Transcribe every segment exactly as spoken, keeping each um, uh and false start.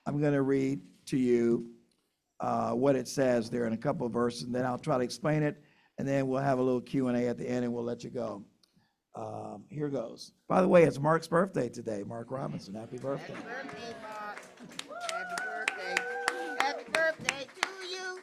I'm going to read to you uh, what it says there in a couple of verses, and then I'll try to explain it, and then we'll have a little Q and A at the end, and we'll let you go. Um, here goes. By the way, it's Mark's birthday today. Mark Robinson, happy birthday. Happy birthday, Mark. Happy birthday. Happy birthday to you.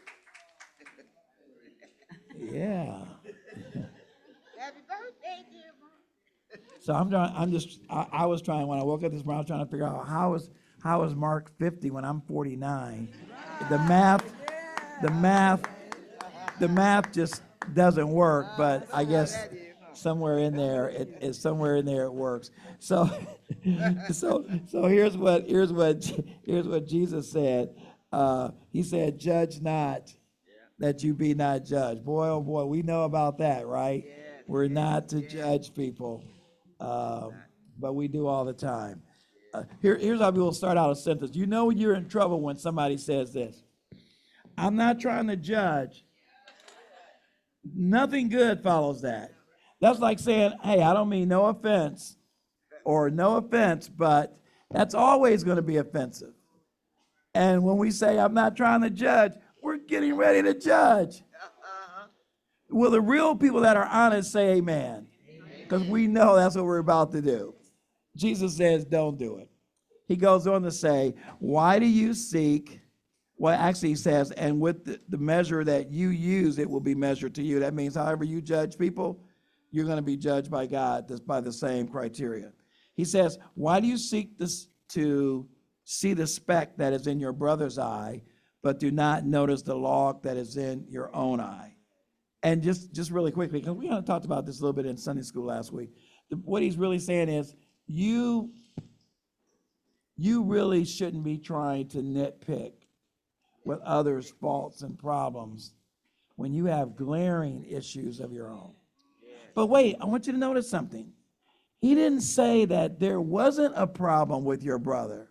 Yeah. Happy birthday, dear Mark. So I'm trying. I'm just. I, I was trying when I woke up this morning. I was trying to figure out how is how is Mark fifty when I'm forty-nine. The math, the math, the math just doesn't work. But I guess somewhere in there, it is somewhere in there it works. So, so, so here's what here's what here's what Jesus said. Uh, he said, "Judge not, that you be not judged." Boy, oh boy, we know about that, right? We're not to judge people, um, but we do all the time. Uh, here, here's how people start out a sentence. You know you're in trouble when somebody says this. I'm not trying to judge. Nothing good follows that. That's like saying, hey, I don't mean no offense, or no offense, but that's always going to be offensive. And when we say, I'm not trying to judge, we're getting ready to judge. Will the real people that are honest say amen? Because we know that's what we're about to do. Jesus says, don't do it. He goes on to say, why do you seek? Well, actually he says, and with the, the measure that you use, it will be measured to you. That means however you judge people, you're going to be judged by God by the same criteria. He says, why do you seek this to see the speck that is in your brother's eye, but do not notice the log that is in your own eye? And just, just really quickly, because we kind of talked about this a little bit in Sunday school last week, the, what he's really saying is, you, you really shouldn't be trying to nitpick with others' faults and problems when you have glaring issues of your own. But wait, I want you to notice something. He didn't say that there wasn't a problem with your brother.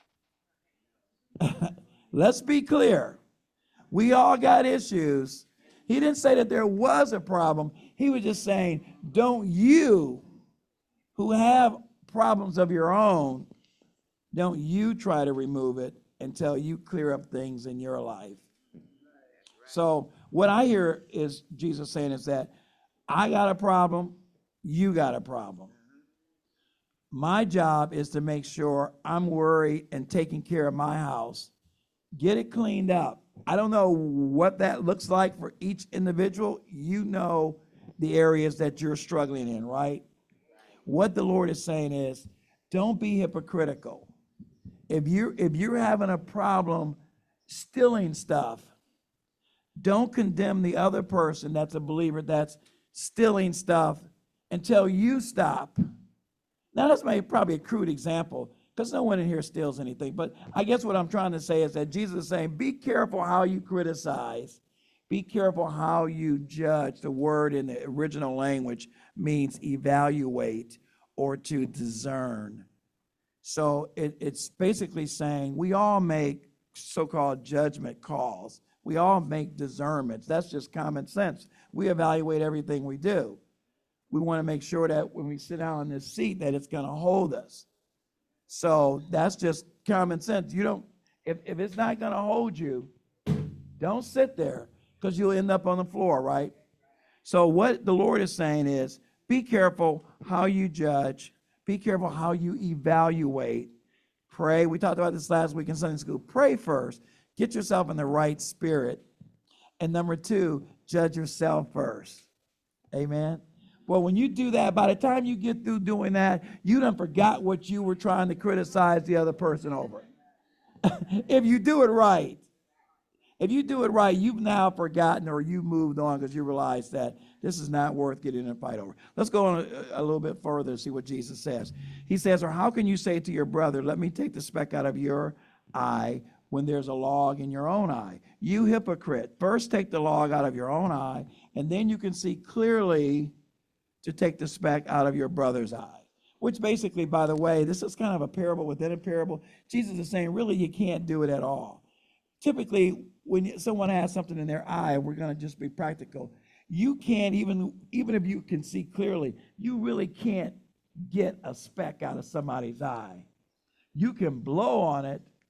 Let's be clear. We all got issues. He didn't say that there was a problem. He was just saying, don't you, who have problems of your own, don't you try to remove it until you clear up things in your life. So what I hear is Jesus saying is that I got a problem, you got a problem. My job is to make sure I'm worried and taking care of my house, get it cleaned up. I don't know what that looks like for each individual. You know the areas that you're struggling in, right? What the Lord is saying is, don't be hypocritical. If you're, if you're having a problem stealing stuff, don't condemn the other person that's a believer that's stealing stuff until you stop. Now, that's maybe probably a crude example, because no one in here steals anything. But I guess what I'm trying to say is that Jesus is saying, be careful how you criticize. Be careful how you judge. The word in the original language means evaluate or to discern. So it, it's basically saying we all make so-called judgment calls. We all make discernments. That's just common sense. We evaluate everything we do. We want to make sure that when we sit down in this seat that it's going to hold us. So that's just common sense. You don't, if, if it's not going to hold you, don't sit there, because you'll end up on the floor, right? So what the Lord is saying is, be careful how you judge. Be careful how you evaluate. Pray. We talked about this last week in Sunday school. Pray first. Get yourself in the right spirit. And number two, judge yourself first. Amen. Well, when you do that, by the time you get through doing that, you done forgot what you were trying to criticize the other person over. If you do it right, if you do it right, you've now forgotten or you moved on because you realize that this is not worth getting in a fight over. Let's go on a, a little bit further and see what Jesus says. He says, or how can you say to your brother, let me take the speck out of your eye when there's a log in your own eye? You hypocrite, first take the log out of your own eye, and then you can see clearly to take the speck out of your brother's eye. Which basically, by the way, this is kind of a parable within a parable. Jesus is saying, really, you can't do it at all. Typically, when someone has something in their eye, we're going to just be practical. You can't, even, even if you can see clearly, you really can't get a speck out of somebody's eye. You can blow on it,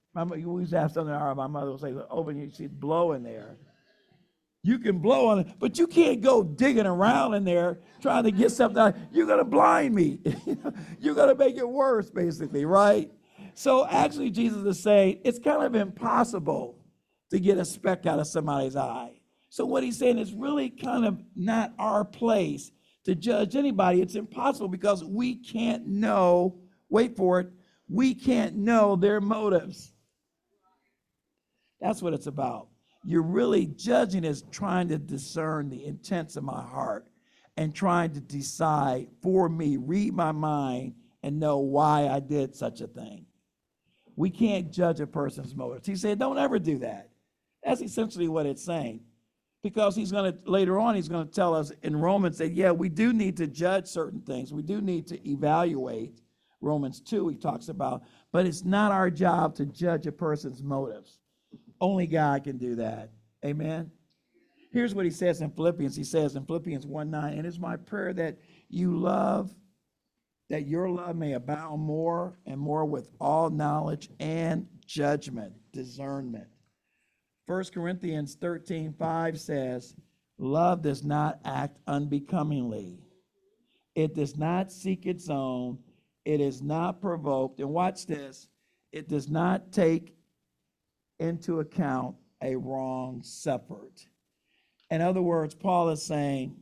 My, mo- we used to have something in our, my mother would say, open, you see, blow in there. You can blow on it, but you can't go digging around in there trying to get something out. You're going to blind me. You're going to make it worse, basically, right? So actually, Jesus is saying it's kind of impossible to get a speck out of somebody's eye. So what he's saying is really kind of not our place to judge anybody. It's impossible because we can't know, wait for it, we can't know their motives. That's what it's about. You're really judging is trying to discern the intents of my heart and trying to decide for me, read my mind, and know why I did such a thing. We can't judge a person's motives. He said, don't ever do that. That's essentially what it's saying. Because he's going to, later on, he's going to tell us in Romans that, yeah, we do need to judge certain things. We do need to evaluate. Romans two, he talks about, but it's not our job to judge a person's motives. Only God can do that. Amen. Here's what he says in Philippians. He says in Philippians one nine, and it's my prayer that you love, that your love may abound more and more with all knowledge and judgment, discernment. First Corinthians thirteen five says, love does not act unbecomingly. It does not seek its own. It is not provoked. And watch this. It does not take into account a wrong suffered. In other words, Paul is saying,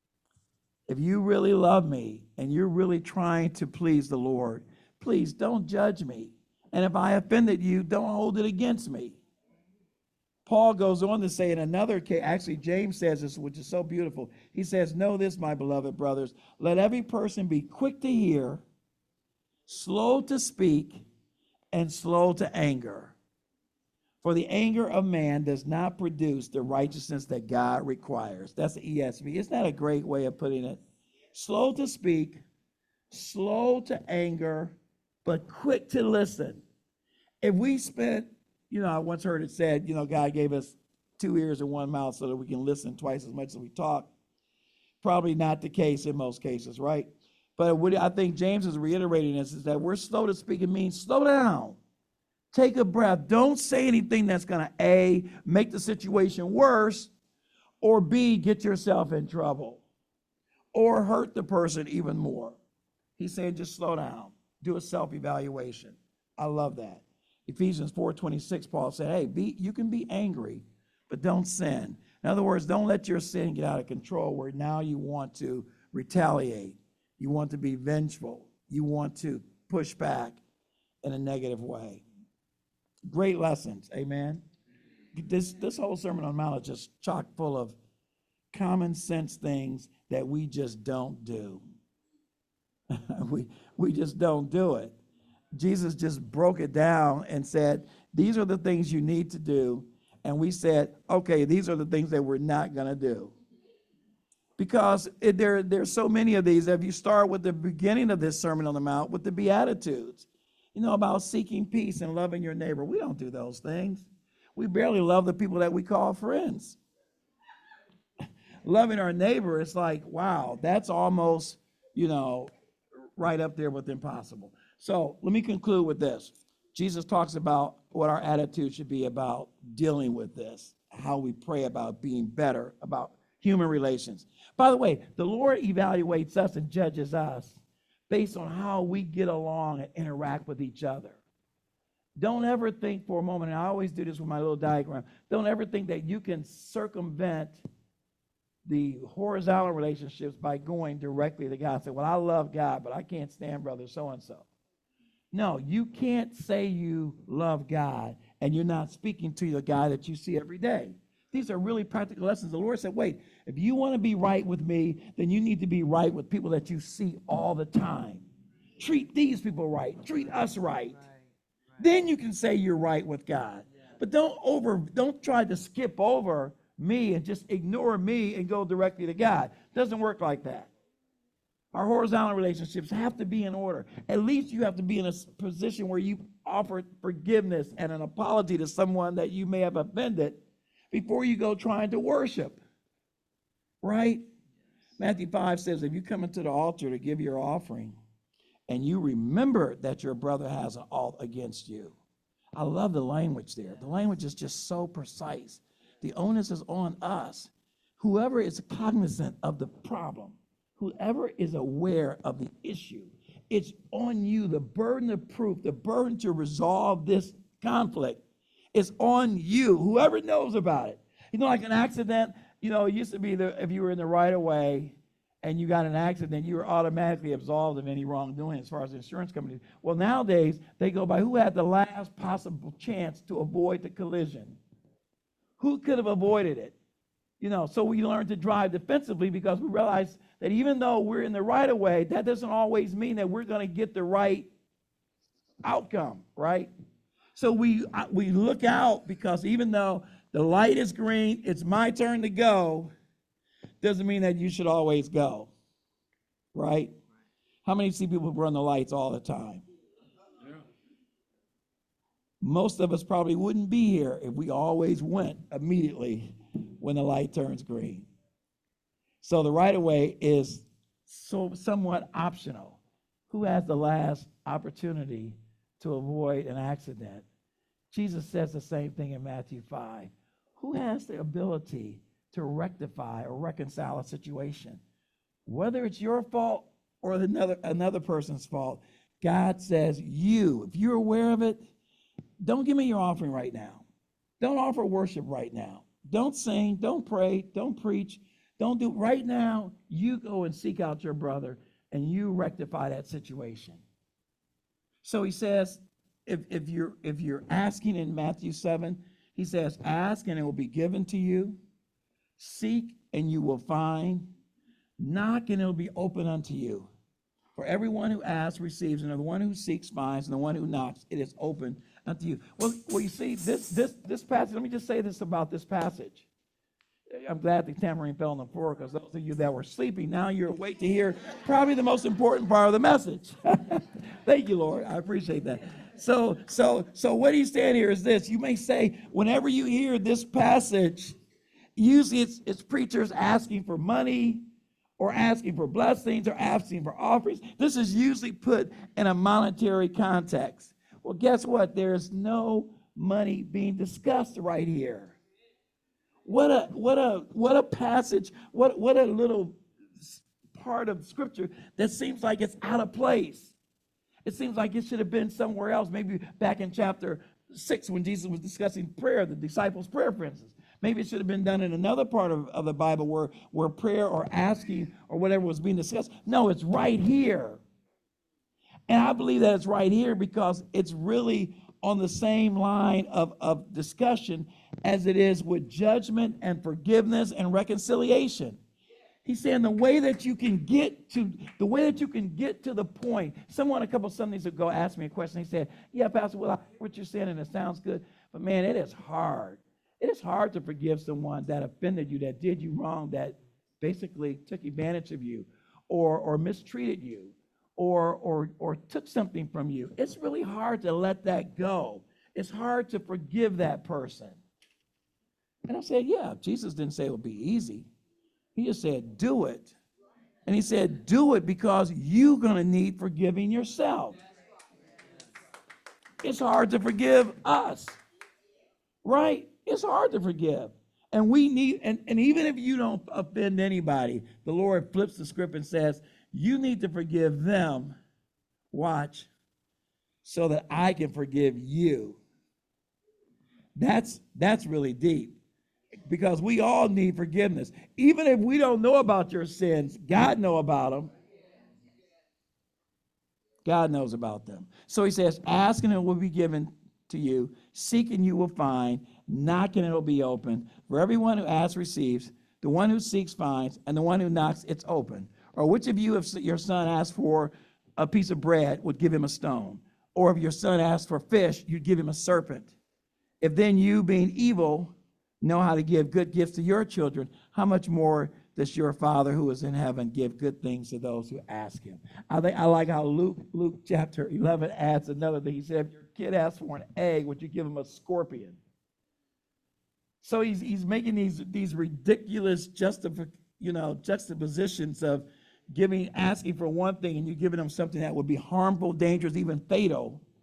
if you really love me and you're really trying to please the Lord, please don't judge me. And if I offended you, don't hold it against me. Paul goes on to say in another case, actually James says this, which is so beautiful. He says, know this, my beloved brothers, let every person be quick to hear, slow to speak, and slow to anger. For the anger of man does not produce the righteousness that God requires. That's the E S V. Isn't that a great way of putting it? Slow to speak, slow to anger, but quick to listen. If we spent, you know, I once heard it said, you know, God gave us two ears and one mouth so that we can listen twice as much as we talk. Probably not the case in most cases, right? But what I think James is reiterating this is that we're slow to speak. It means slow down. Take a breath. Don't say anything that's going to, A, make the situation worse, or B, get yourself in trouble, or hurt the person even more. He's saying just slow down. Do a self-evaluation. I love that. Ephesians four twenty-six, Paul said, hey, be, you can be angry, but don't sin. In other words, don't let your sin get out of control where now you want to retaliate. You want to be vengeful. You want to push back in a negative way. Great lessons, amen. This this whole Sermon on the Mount is just chock full of common sense things that we just don't do. we we just don't do it. Jesus just broke it down and said, these are the things you need to do. And we said, okay, these are the things that we're not going to do. Because it, there, there's so many of these. If you start with the beginning of this Sermon on the Mount, with the Beatitudes, you know, about seeking peace and loving your neighbor. We don't do those things. We barely love the people that we call friends. Loving our neighbor, it's like, wow, that's almost, you know, right up there with impossible. So let me conclude with this. Jesus talks about what our attitude should be about dealing with this, how we pray about being better, about human relations. By the way, the Lord evaluates us and judges us based on how we get along and interact with each other. Don't ever think for a moment, and I always do this with my little diagram, don't ever think that you can circumvent the horizontal relationships by going directly to God and say, well, I love God, but I can't stand brother so-and-so. No, you can't say you love God and you're not speaking to the guy that you see every day. These are really practical lessons. The Lord said, wait, if you want to be right with me, then you need to be right with people that you see all the time. Treat these people right. Treat us right. Then you can say you're right with God. But don't over, don't try to skip over me and just ignore me and go directly to God. Doesn't work like that. Our horizontal relationships have to be in order. At least you have to be in a position where you offer forgiveness and an apology to someone that you may have offended before you go trying to worship. Right? Matthew five says, if you come into the altar to give your offering and you remember that your brother has an alt against you, I love the language there. The language is just so precise. The onus is on us. Whoever is cognizant of the problem, whoever is aware of the issue, it's on you. The burden of proof, the burden to resolve this conflict is on you. Whoever knows about it. You know, like an accident, you know, it used to be that if you were in the right of way and you got in an accident, you were automatically absolved of any wrongdoing as far as the insurance company. Well, nowadays, they go by who had the last possible chance to avoid the collision. Who could have avoided it? You know, so we learn to drive defensively because we realize that even though we're in the right of way, that doesn't always mean that we're going to get the right outcome, right? So we we look out because even though the light is green, it's my turn to go, doesn't mean that you should always go, right? How many see people run the lights all the time? Yeah. Most of us probably wouldn't be here if we always went immediately when the light turns green. So the right of way is so somewhat optional. Who has the last opportunity to avoid an accident? Jesus says the same thing in Matthew five. Who has the ability to rectify or reconcile a situation? Whether it's your fault or another, another person's fault, God says you, if you're aware of it, don't give me your offering right now. Don't offer worship right now. Don't sing, don't pray, don't preach, don't do right now. You go and seek out your brother and you rectify that situation. So he says, if, if you're if you're asking in Matthew seven, he says, ask and it will be given to you. Seek and you will find. Knock and it will be open unto you. For everyone who asks receives, and the one who seeks finds, and the one who knocks, it is open unto you. Well, well, you see, this this this passage, let me just say this about this passage. I'm glad the tambourine fell on the floor because those of you that were sleeping, now you're awake to hear probably the most important part of the message. Thank you, Lord. I appreciate that. So, so, so what he's saying here is this. You may say, whenever you hear this passage, usually it's, it's preachers asking for money or asking for blessings or asking for offerings. This is usually put in a monetary context. Well, guess what? There's no money being discussed right here. What a what a what a passage, what what a little part of scripture that seems like it's out of place. It seems like it should have been somewhere else, maybe back in chapter six when Jesus was discussing prayer, the disciples' prayer, for instance. Maybe it should have been done in another part of, of the Bible where, where prayer or asking or whatever was being discussed. No, it's right here. And I believe that it's right here because it's really on the same line of, of discussion as it is with judgment and forgiveness and reconciliation. He's saying the way that you can get to the way that you can get to the point. Someone a couple Sundays ago asked me a question. He said, "Yeah, Pastor, well, I hear what you're saying, and it sounds good, but man, it is hard. It is hard to forgive someone that offended you, that did you wrong, that basically took advantage of you, or or mistreated you, or or or took something from you. It's really hard to let that go. It's hard to forgive that person." And I said, "Yeah, Jesus didn't say it would be easy. He just said, do it." And he said, do it because you're going to need forgiving yourself. It's hard to forgive us, right? It's hard to forgive. And we need, and, and even if you don't offend anybody, the Lord flips the script and says, you need to forgive them, watch, so that I can forgive you. That's, that's really deep. Because we all need forgiveness. Even if we don't know about your sins, God knows about them. God knows about them. So he says, ask and it will be given to you. Seek and you will find. Knock and it will be open. For everyone who asks receives. The one who seeks finds. And the one who knocks, it's open. Or which of you, if your son asks for a piece of bread, would give him a stone? Or if your son asks for fish, you'd give him a serpent? If then you, being evil, know how to give good gifts to your children, how much more does your Father who is in heaven give good things to those who ask him? I think I like how Luke, Luke chapter eleven adds another thing. He said, if your kid asks for an egg, would you give him a scorpion? So he's he's making these these ridiculous justif- you know, juxtapositions of giving, asking for one thing, and you're giving them something that would be harmful, dangerous, even fatal.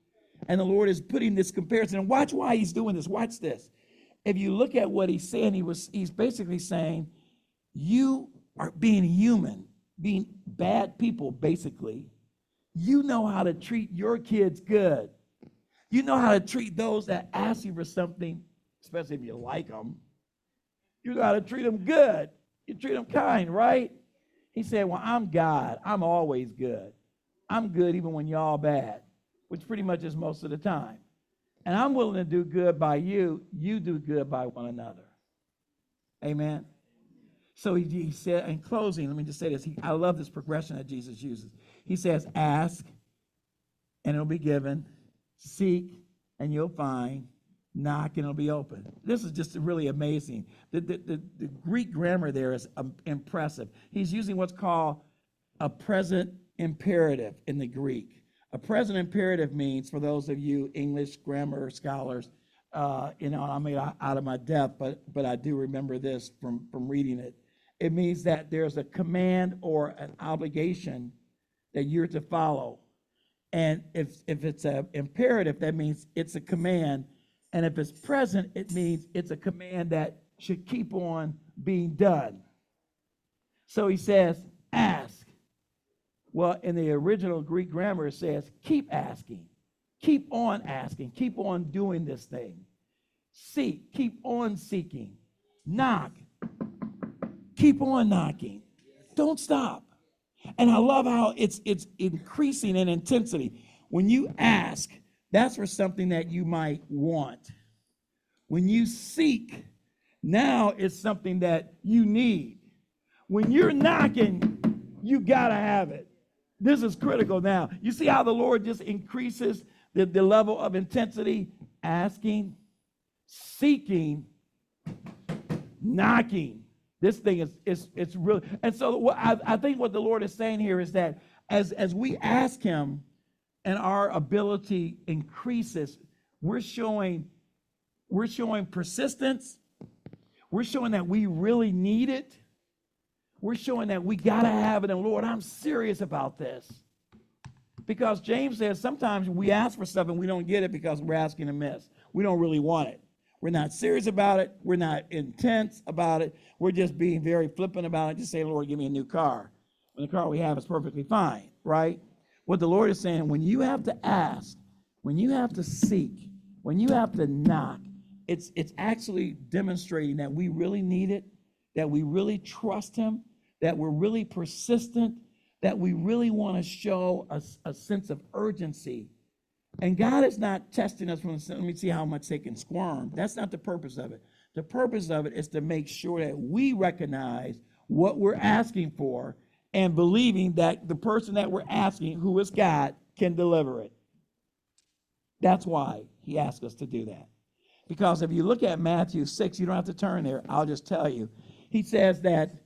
And the Lord is putting this comparison. And watch why he's doing this. Watch this. If you look at what he's saying, he was he's basically saying, you are being human, being bad people, basically. You know how to treat your kids good. You know how to treat those that ask you for something, especially if you like them. You know how to treat them good. You treat them kind, right? He said, well, I'm God. I'm always good. I'm good even when y'all bad, which pretty much is most of the time. And I'm willing to do good by you. You do good by one another. Amen. So he, he said, in closing, let me just say this. He, I love this progression that Jesus uses. He says, ask, and it'll be given. Seek, and you'll find. Knock, and it'll be open. This is just really amazing. The, the, the, the Greek grammar there is um, impressive. He's using what's called a present imperative in the Greek. A present imperative means, for those of you English grammar scholars, uh, you know, I'm out of my depth, but but I do remember this from, from reading it. It means that there's a command or an obligation that you're to follow. And if, if it's an imperative, that means it's a command. And if it's present, it means it's a command that should keep on being done. So he says, ask. Well, in the original Greek grammar, it says, keep asking. Keep on asking. Keep on doing this thing. Seek. Keep on seeking. Knock. Keep on knocking. Don't stop. And I love how it's it's increasing in intensity. When you ask, that's for something that you might want. When you seek, now it's something that you need. When you're knocking, you gotta have it. This is critical now. You see how the Lord just increases the, the level of intensity? Asking, seeking, knocking. This thing is, is it's really, and so what I, I think what the Lord is saying here is that as, as we ask him and our ability increases, we're showing, we're showing persistence. We're showing that we really need it. We're showing that we got to have it. And Lord, I'm serious about this. Because James says sometimes we ask for stuff and we don't get it because we're asking amiss. We don't really want it. We're not serious about it. We're not intense about it. We're just being very flippant about it. Just say, Lord, give me a new car. When the car we have is perfectly fine, right? What the Lord is saying, when you have to ask, when you have to seek, when you have to knock, it's, it's actually demonstrating that we really need it, that we really trust him, that we're really persistent, that we really want to show a, a sense of urgency. And God is not testing us from, let me see how much they can squirm. That's not the purpose of it. The purpose of it is to make sure that we recognize what we're asking for and believing that the person that we're asking, who is God, can deliver it. That's why he asked us to do that. Because if you look at Matthew six, you don't have to turn there. I'll just tell you. He says that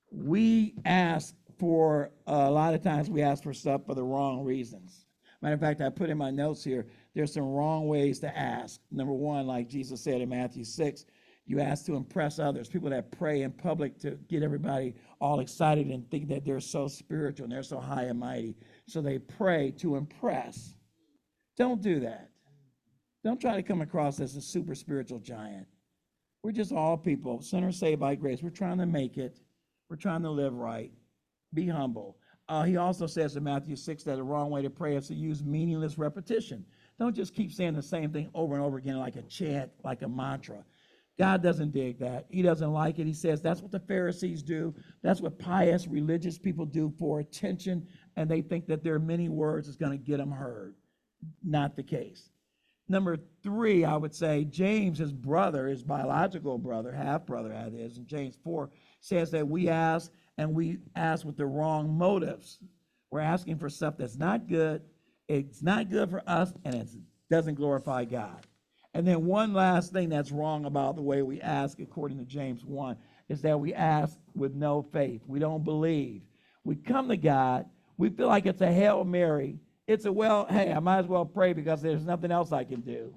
we ask for, uh, a lot of times we ask for stuff for the wrong reasons. Matter of fact, I put in my notes here, there's some wrong ways to ask. Number one, like Jesus said in Matthew six, you ask to impress others. People that pray in public to get everybody all excited and think that they're so spiritual and they're so high and mighty. So they pray to impress. Don't do that. Don't try to come across as a super spiritual giant. We're just all people, sinners saved by grace. We're trying to make it. We're trying to live right. Be humble. Uh, he also says in Matthew six that the wrong way to pray is to use meaningless repetition. Don't just keep saying the same thing over and over again like a chant, like a mantra. God doesn't dig that. He doesn't like it. He says that's what the Pharisees do. That's what pious religious people do for attention, and they think that their many words is going to get them heard. Not the case. Number three, I would say James, his brother, his biological brother, half-brother that is, in James four, says that we ask, and we ask with the wrong motives. We're asking for stuff that's not good, it's not good for us, and it doesn't glorify God. And then one last thing that's wrong about the way we ask, according to James one, is that we ask with no faith. We don't believe. We come to God, we feel like it's a Hail Mary. It's a, well, hey, I might as well pray because there's nothing else I can do.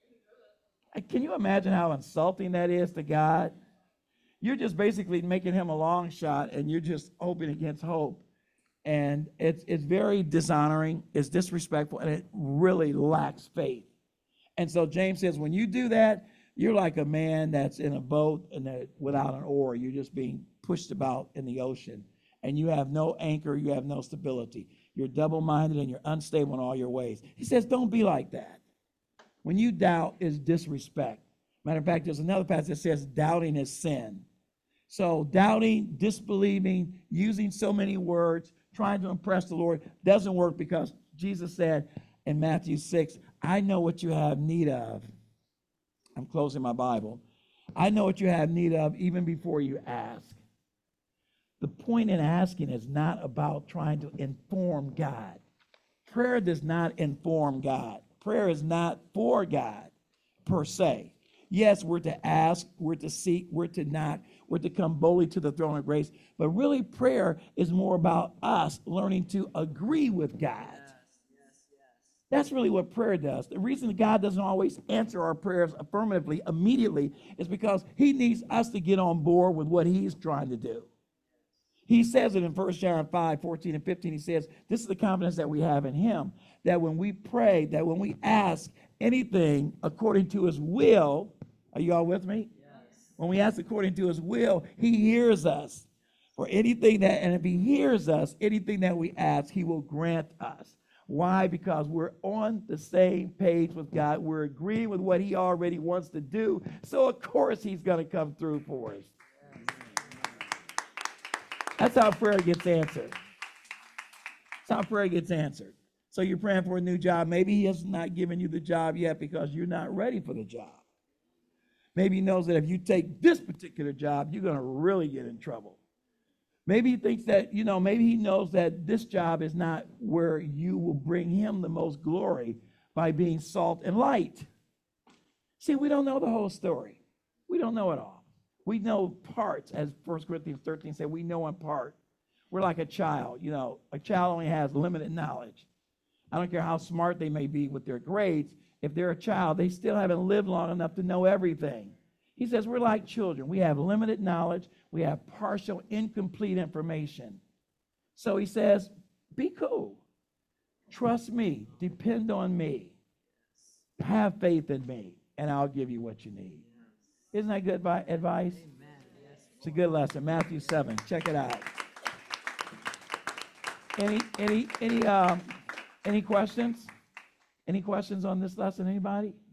Can you imagine how insulting that is to God? You're just basically making him a long shot, and you're just hoping against hope. And it's it's very dishonoring, it's disrespectful, and it really lacks faith. And so James says, when you do that, you're like a man that's in a boat and that without an oar. You're just being pushed about in the ocean, and you have no anchor, you have no stability. You're double-minded and you're unstable in all your ways. He says, don't be like that. When you doubt, is disrespect. Matter of fact, there's another passage that says doubting is sin. So doubting, disbelieving, using so many words, trying to impress the Lord doesn't work, because Jesus said in Matthew six, I know what you have need of. I'm closing my Bible. I know what you have need of even before you ask. The point in asking is not about trying to inform God. Prayer does not inform God. Prayer is not for God per se. Yes, we're to ask, we're to seek, we're to knock, we're to come boldly to the throne of grace. But really, prayer is more about us learning to agree with God. That's really what prayer does. The reason God doesn't always answer our prayers affirmatively, immediately, is because he needs us to get on board with what he's trying to do. He says it in First John five, fourteen and fifteen. He says, this is the confidence that we have in him, that when we pray, that when we ask anything according to his will, are you all with me? Yes. When we ask according to his will, he hears us. For anything that, and if he hears us, anything that we ask, he will grant us. Why? Because we're on the same page with God. We're agreeing with what he already wants to do. So, of course, he's going to come through for us. That's how prayer gets answered. That's how prayer gets answered. So you're praying for a new job. Maybe he has not given you the job yet because you're not ready for the job. Maybe he knows that if you take this particular job, you're going to really get in trouble. Maybe he thinks that, you know, maybe he knows that this job is not where you will bring him the most glory by being salt and light. See, we don't know the whole story. We don't know it all. We know parts, as First Corinthians thirteen said, we know in part. We're like a child. You know, a child only has limited knowledge. I don't care how smart they may be with their grades. If they're a child, they still haven't lived long enough to know everything. He says we're like children. We have limited knowledge. We have partial, incomplete information. So he says, be cool. Trust me. Depend on me. Have faith in me, and I'll give you what you need. Isn't that good advice? It's a good lesson. Matthew seven. Check it out. Any any any um any questions? Any questions on this lesson? Anybody?